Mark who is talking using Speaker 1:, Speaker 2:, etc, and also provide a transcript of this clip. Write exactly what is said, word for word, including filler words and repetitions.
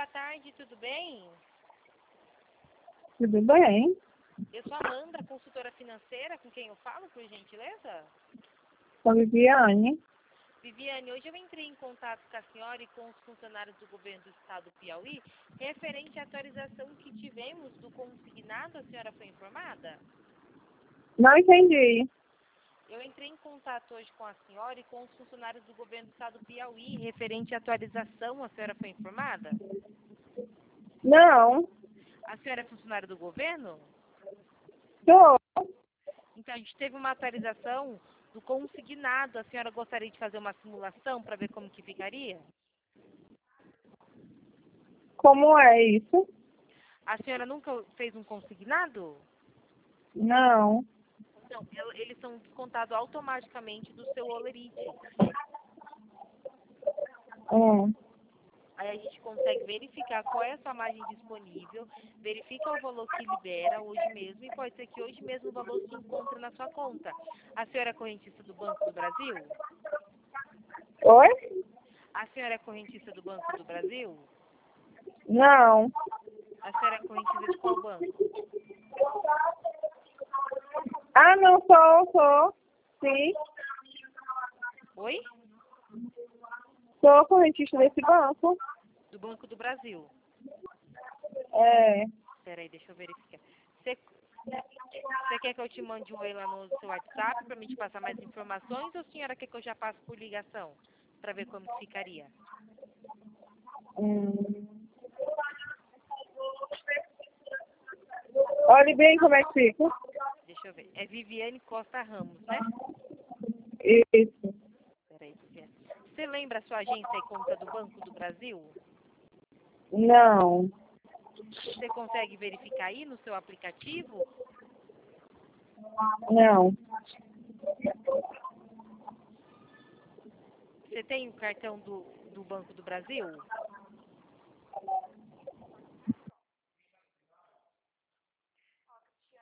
Speaker 1: tarde, tudo bem?
Speaker 2: Tudo bem?
Speaker 1: Eu sou a Amanda, consultora financeira, com quem eu falo, por gentileza?
Speaker 2: Sou Viviane.
Speaker 1: Viviane, hoje eu entrei em contato com a senhora e com os funcionários do governo do estado do Piauí, referente à atualização que tivemos do consignado, a senhora foi informada?
Speaker 2: Não entendi.
Speaker 1: Eu entrei em contato hoje com a senhora e com os funcionários do governo do estado do Piauí, referente à atualização, a senhora foi informada?
Speaker 2: Não.
Speaker 1: A senhora é funcionária do governo?
Speaker 2: Sou.
Speaker 1: Então, a gente teve uma atualização do consignado. A senhora gostaria de fazer uma simulação para ver como que ficaria?
Speaker 2: Como é isso?
Speaker 1: A senhora nunca fez um consignado?
Speaker 2: Não.
Speaker 1: Não, el- eles são descontados automaticamente do seu holerite.
Speaker 2: Hum.
Speaker 1: Aí a gente consegue verificar qual é a sua margem disponível, verifica o valor que libera hoje mesmo e pode ser que hoje mesmo o valor se encontre na sua conta. A senhora é correntista do Banco do Brasil?
Speaker 2: Oi?
Speaker 1: A senhora é correntista do Banco do Brasil?
Speaker 2: Não.
Speaker 1: A senhora é correntista de qual banco?
Speaker 2: Ah, não sou, sou. Sim.
Speaker 1: Oi?
Speaker 2: Sou correntista desse banco.
Speaker 1: Do Banco do Brasil.
Speaker 2: É.
Speaker 1: Peraí, deixa eu verificar. Você você quer que eu te mande um oi lá no seu WhatsApp para me te passar mais informações ou a senhora quer que eu já passe por ligação para ver como que ficaria?
Speaker 2: Hum. Olhe bem como é que fica.
Speaker 1: Deixa eu ver. É Viviane Costa Ramos, né?
Speaker 2: Isso.
Speaker 1: Peraí, Viviane. Você lembra a sua agência e conta do Banco do Brasil?
Speaker 2: Não.
Speaker 1: Você consegue verificar aí no seu aplicativo?
Speaker 2: Não.
Speaker 1: Você tem o cartão do, do Banco do Brasil?